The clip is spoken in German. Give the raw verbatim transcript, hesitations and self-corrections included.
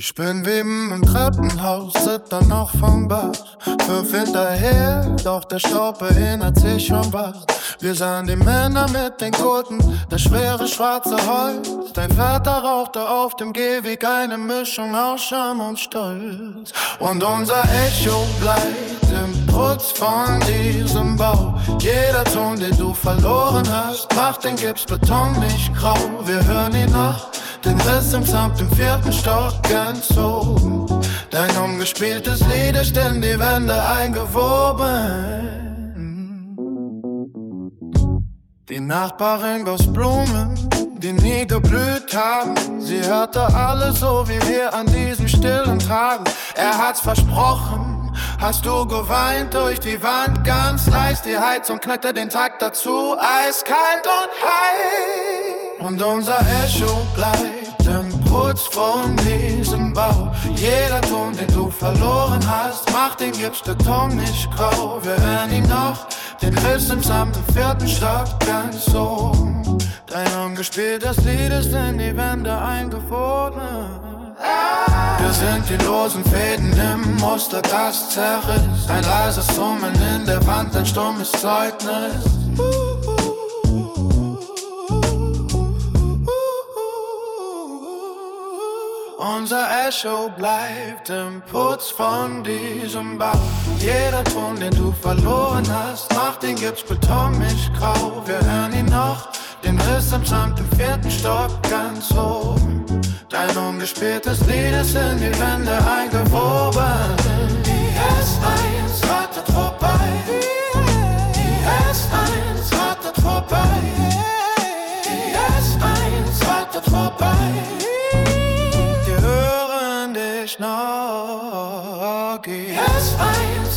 Ich bin wie im Treppenhaus, zitter noch vom Bach. Fünf hinterher, doch der Staub erinnert sich schon was. Wir sahen die Männer mit den Gurten, das schwere schwarze Holz. Dein Vater rauchte auf dem Gehweg eine Mischung aus Scham und Stolz. Und unser Echo bleibt im Putz von diesem Bau. Jeder Ton, den du verloren hast, macht den Gipsbeton nicht grau. Wir hören ihn noch, den Riss im Samt im vierten Stock entzogen. Dein umgespieltes Lied ist in die Wände eingewoben. Die Nachbarin goss Blumen, die nie geblüht haben. Sie hörte alles so wie wir an diesen stillen Tagen. Er hat's versprochen, hast du geweint durch die Wand ganz leis. Die Heizung knackte den Tag dazu, eiskalt und heiß. Und unser Echo bleibt im Putz von diesem Bau. Jeder Ton, den du verloren hast, macht den Gipsbeton nicht grau. Wir hören ihn noch, den Riss im Samt im vierten Stock ganz oben. Dein ungespieltes Lied ist in die Wände eingefroren. Wir sind die losen Fäden im Muster, das zerriss. Ein leises Summen in der Wand, ein stummes Zeugnis. Unser Echo bleibt im Putz von diesem Bau. Jeder Ton, den du verloren hast, macht den Gipsbeton nicht grau. Wir hören ihn noch, den Riss im Samt im vierten Stock ganz oben. Dein ungespieltes Lied ist in die Wände eingewoben. Die S eins wartet vorbei. Die S eins wartet vorbei. Die S eins wartet vorbei. Noch, die S eins